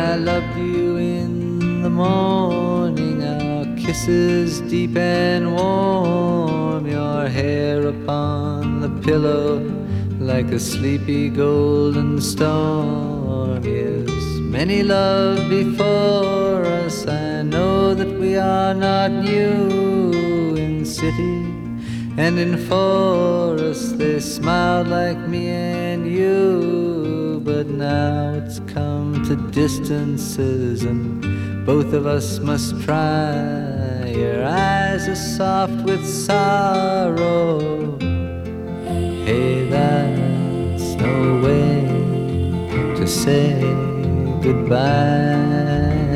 I loved you in the morning, our kisses deep and warm, your hair upon the pillow like a sleepy golden storm. Yes, many love before us, I know that we are not new. In city and in forest they smiled like me and you, but now it's come to distances and both of us must try. Your eyes are soft with sorrow. Hey, that's no way to say goodbye.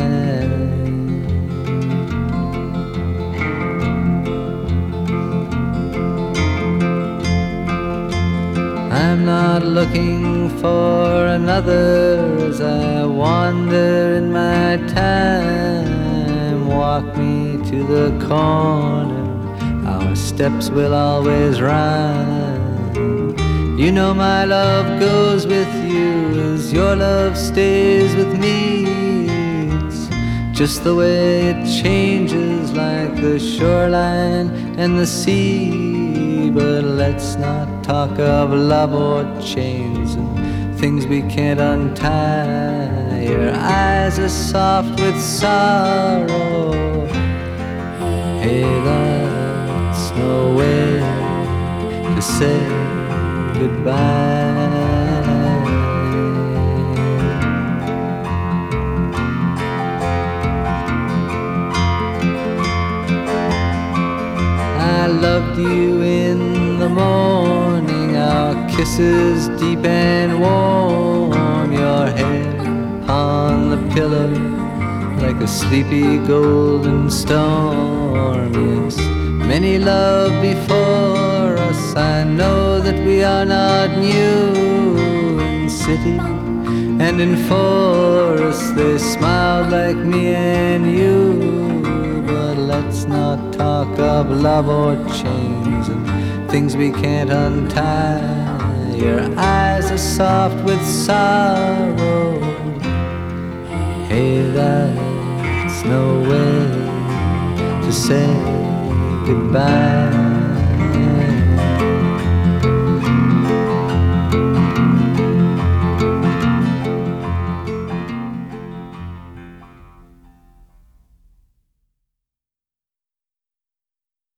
I'm not looking for another as I wander in my time. Walk me to the corner, our steps will always rhyme. You know my love goes with you as your love stays with me. It's just the way it changes like the shoreline and the sea. But let's not talk of love or chains and things we can't untie. Your eyes are soft with sorrow. Hey, that's no way to say goodbye. I loved you in the morning, our kisses deep and warm, your head on the pillow like a sleepy golden storm. Yes, many love before us, I know that we are not new. In city and in forest they smiled like me and you, but let's not talk of love or chains and things we can't untie. Your eyes are soft with sorrow. Hey, that's no way to say goodbye.